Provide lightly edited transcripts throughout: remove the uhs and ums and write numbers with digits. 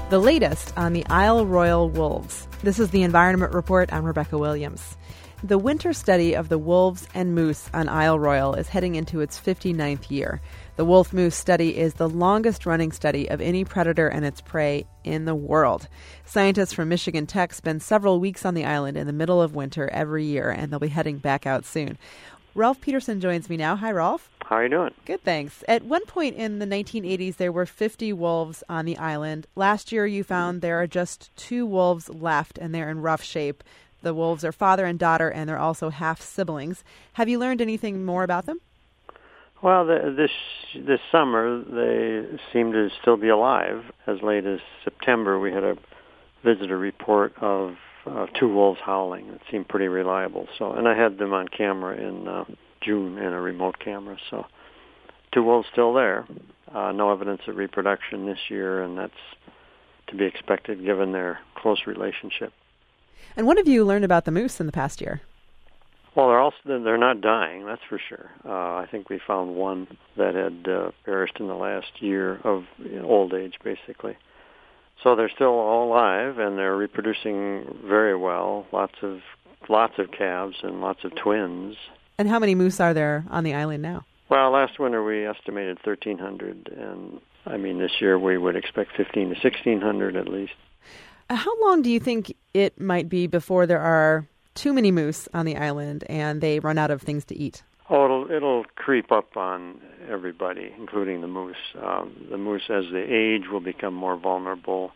the latest on the Isle Royale wolves. This is the Environment Report. I'm Rebecca Williams. The winter study of the wolves and moose on Isle Royale is heading into its 59th year. The wolf-moose study is the longest-running study of any predator and its prey in the world. Scientists from Michigan Tech spend several weeks on the island in the middle of winter every year, and they'll be heading back out soon. Ralph Peterson joins me now. Hi, Ralph. How are you doing? Good, thanks. At one point in the 1980s, there were 50 wolves on the island. Last year, you found there are just 2 wolves left, and they're in rough shape. The wolves are father and daughter, and they're also half-siblings. Have you learned anything more about them? Well, this summer, they seem to still be alive. As late as September, we had a visitor report of 2 wolves howling. It seemed pretty reliable. And I had them on camera in June in a remote camera. So 2 wolves still there. No evidence of reproduction this year, and that's to be expected given their close relationship. And what have you learned about the moose in the past year? Well, they're not dying, that's for sure. I think we found one that had perished in the last year of old age, basically. So they're still all alive, and they're reproducing very well. Lots of calves and lots of twins. And how many moose are there on the island now? Well, last winter we estimated 1,300, and this year we would expect 1,500 to 1,600 at least. How long do you think it might be before there are too many moose on the island and they run out of things to eat? Oh, it'll creep up on everybody, including the moose. The moose, as they age, will become more vulnerable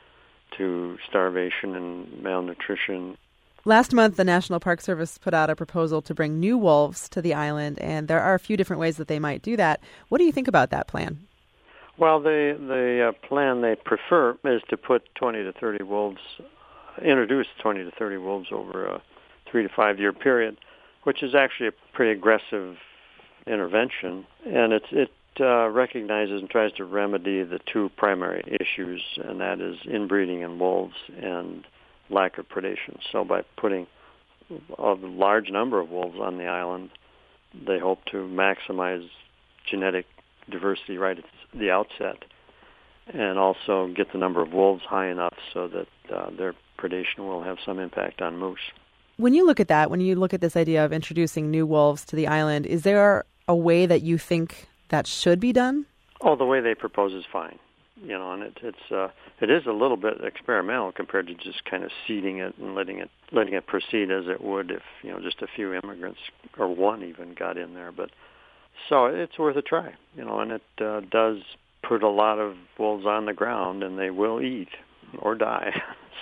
to starvation and malnutrition. Last month, the National Park Service put out a proposal to bring new wolves to the island, and there are a few different ways that they might do that. What do you think about that plan? Well, the plan they prefer is to put 20 to 30 wolves, introduce 20 to 30 wolves over a 3 to 5 year period, which is actually a pretty aggressive intervention, and it recognizes and tries to remedy the 2 primary issues, and that is inbreeding in wolves and lack of predation. So by putting a large number of wolves on the island, they hope to maximize genetic diversity right at the outset, and also get the number of wolves high enough so that their predation will have some impact on moose. When you look at that, when you look at this idea of introducing new wolves to the island, is there a way that you think that should be done? Oh, the way they propose is fine. And it is a little bit experimental compared to just kind of seeding it and letting it proceed as it would if just a few immigrants or one even got in there. But so it's worth a try, and it does put a lot of wolves on the ground, and they will eat or die.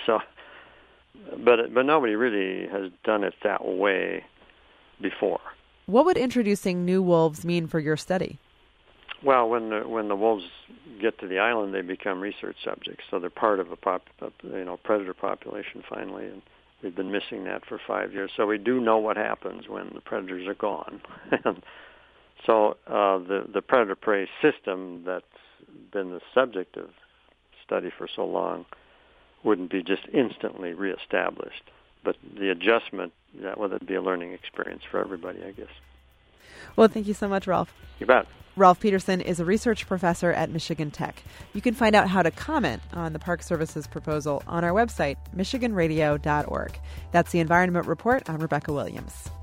But nobody really has done it that way before. What would introducing new wolves mean for your study? Well, when the wolves get to the island, they become research subjects, so they're part of a predator population finally, and we've been missing that for 5 years. So we do know what happens when the predators are gone. So the predator-prey system that's been the subject of study for so long wouldn't be just instantly reestablished. But the adjustment, that would be a learning experience for everybody, I guess. Well, thank you so much, Ralph. You bet. Ralph Peterson is a research professor at Michigan Tech. You can find out how to comment on the Park Service's proposal on our website, michiganradio.org. That's the Environment Report. I'm Rebecca Williams.